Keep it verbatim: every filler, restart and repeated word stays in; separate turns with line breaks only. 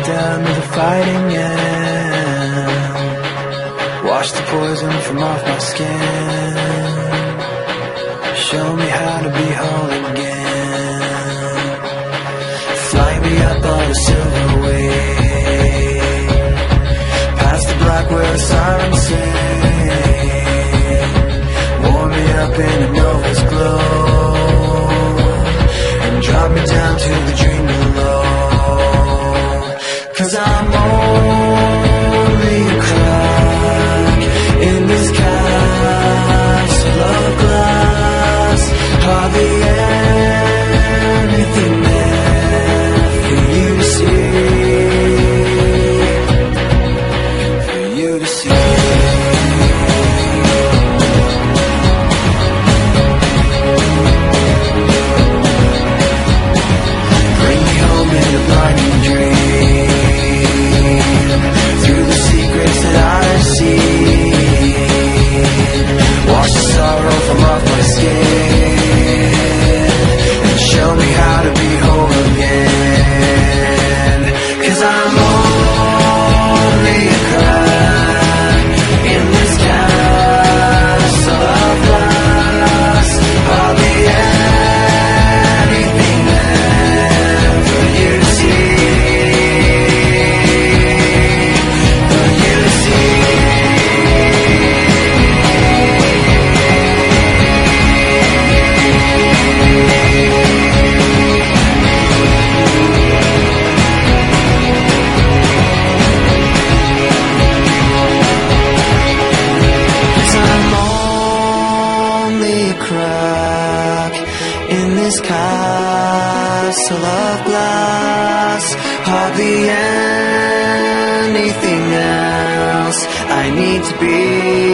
down to the fighting end. Wash the poison from off my skin. Show me how to be whole again. Fly me up on a silver wing, past the black where the sirens sing. Warm me up in a nova's glow, and drop me down to the dream below. 'Cause I'm only a crack in this castle of glass. Hardly anything there for you to see, for you to see. Bring me home in a blinding dream, through the secrets that I've seen. Wash the sorrow from off my skin, and show me how to be whole again. 'Cause I'm only a crack in this castle of glass. Hardly anything there for you to see, for you to see. Crack in this castle of glass. Hardly anything else I need to be.